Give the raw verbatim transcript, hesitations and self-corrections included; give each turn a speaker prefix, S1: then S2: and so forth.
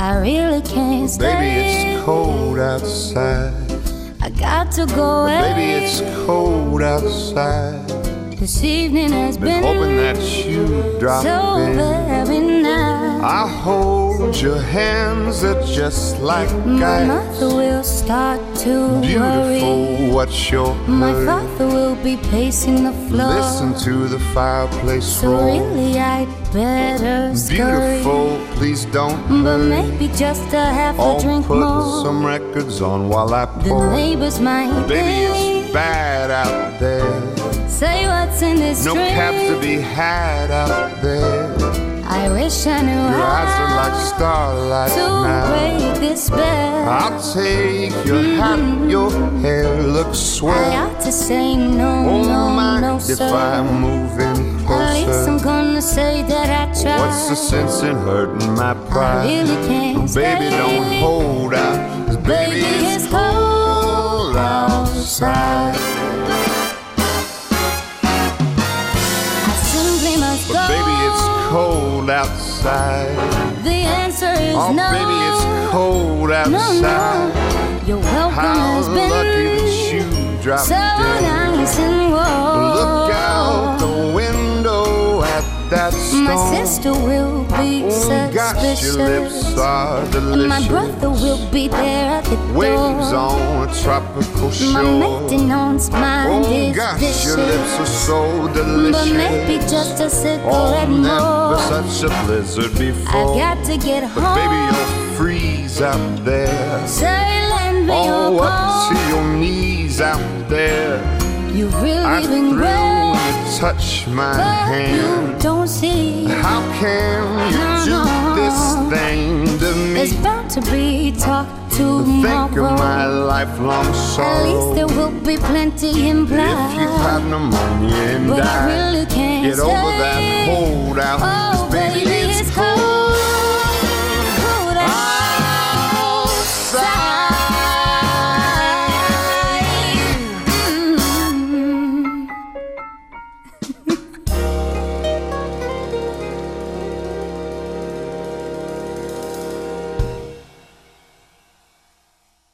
S1: I really can't stay.
S2: Baby, it's cold outside.
S1: I got to go away.
S2: Baby, it's cold outside.
S1: This evening has
S2: Been
S1: been
S2: hoping that you drop
S1: so
S2: in.
S1: very nice.
S2: I hold your hands, they're just like
S1: My
S2: ice.
S1: mother will start to
S2: Beautiful,
S1: worry.
S2: what's your
S1: My
S2: hurry?
S1: father will be pacing the floor.
S2: Listen to the fireplace
S1: So
S2: roar.
S1: really I'd better scurry.
S2: Beautiful, please don't
S1: But
S2: hurry.
S1: maybe just a half a
S2: I'll
S1: drink
S2: put
S1: more.
S2: some records on while I
S1: The
S2: pour.
S1: neighbors might
S2: Baby,
S1: think,
S2: it's bad out there.
S1: say what's in this
S2: No
S1: drink.
S2: cabs to be had out there.
S1: I wish I knew
S2: Your
S1: how
S2: eyes are like starlight
S1: to
S2: now.
S1: break this spell.
S2: I'll take your hat, your hair looks
S1: I
S2: swell.
S1: ought to say no,
S2: Oh,
S1: no,
S2: mind
S1: no,
S2: if
S1: sir.
S2: I'm moving
S1: At least I'm
S2: closer?
S1: gonna say that I tried.
S2: What's the sense in hurting my
S1: I
S2: pride?
S1: really can't
S2: Baby,
S1: stay.
S2: don't hold out, 'cause baby, it's cold outside.
S1: I simply must
S2: But
S1: go.
S2: baby, it's cold outside.
S1: The answer is
S2: Oh,
S1: no.
S2: baby, it's cold
S1: no,
S2: outside.
S1: no. Your welcome
S2: How
S1: has been
S2: lucky that you dropped
S1: so
S2: in.
S1: nice and warm.
S2: Look out the window at that storm.
S1: My sister will be
S2: Oh gosh,
S1: suspicious,
S2: your lips are
S1: and my brother
S2: delicious.
S1: will be there at the
S2: Waves
S1: door.
S2: on a tropical
S1: My
S2: shore.
S1: maintenance mind
S2: Oh
S1: is
S2: gosh,
S1: vicious,
S2: your lips are so delicious.
S1: but maybe just a
S2: Oh,
S1: cigarette
S2: never
S1: more.
S2: such a blizzard
S1: I
S2: before.
S1: got to get
S2: But
S1: home.
S2: baby, you'll freeze out there.
S1: Say, lend me your
S2: Oh, up
S1: coat.
S2: to your knees out there.
S1: You've
S2: I'm
S1: really
S2: through
S1: been
S2: when
S1: great,
S2: you touch my
S1: but
S2: hand.
S1: you don't see.
S2: How can you
S1: No,
S2: do
S1: no.
S2: this thing to
S1: There's
S2: me?
S1: bound to be talk
S2: Think of
S1: tomorrow.
S2: my lifelong
S1: At least
S2: sorrow.
S1: there will be plenty implied.
S2: If you have pneumonia and
S1: But I
S2: die,
S1: really can't
S2: get over that
S1: stay.
S2: hold out
S1: Oh,